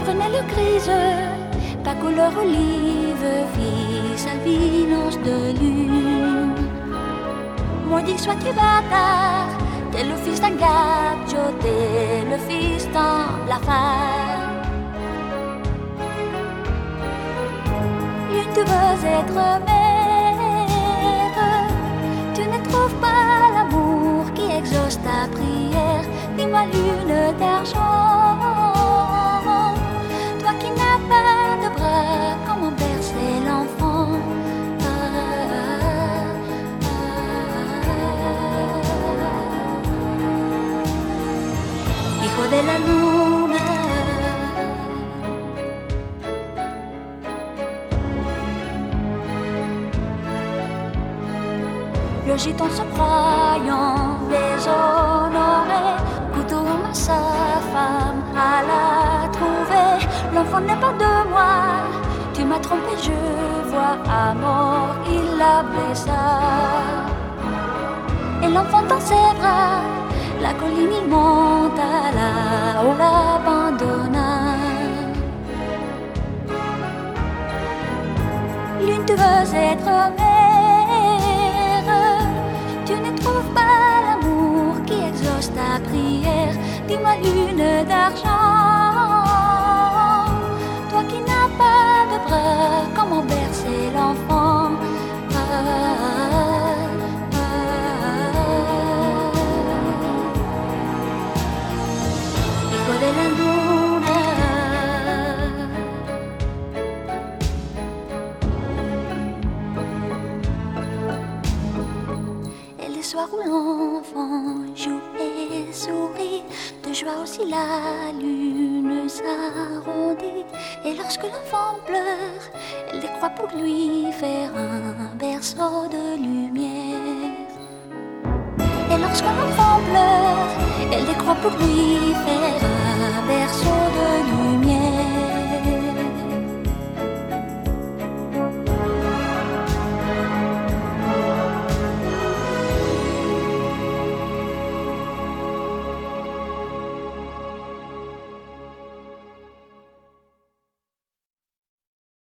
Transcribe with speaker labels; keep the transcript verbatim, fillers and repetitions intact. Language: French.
Speaker 1: prunelle grise, ta couleur olive, fils albinos de lune. Maudit sois-tu bâtard, t'es le fils d'un gacho, t'es le fils d'un blafard. L'une tu veux être mère, tu ne trouves pas l'amour qui exauce ta prière. Dis-moi lune d'argent, toi qui n'as pas de bras, comment bercer l'enfant? Ah, ah, ah. Hijo de la luna, le gitan se croyant déshonoré, couteau à sa femme à la trouver. L'enfant n'est pas de moi, tu m'as trompé, je vois à mort, il la blessa. Et l'enfant dans ses bras, la colline il monte à la haut, l'abandonna. L'une tu veux être mère, tu ne trouves pas l'amour qui exauce ta prière. Dis-moi lune d'argent, toi qui n'as pas de bras, comment bercer l'enfant? Ah, ah, ah. Hijo de la luna, et les soirs où l'enfant joue et sourit, de joie aussi la lune s'arrondit. Et lorsque l'enfant pleure, elle décroît pour lui faire un berceau de lumière. Et lorsque l'enfant pleure, elle décroît pour lui faire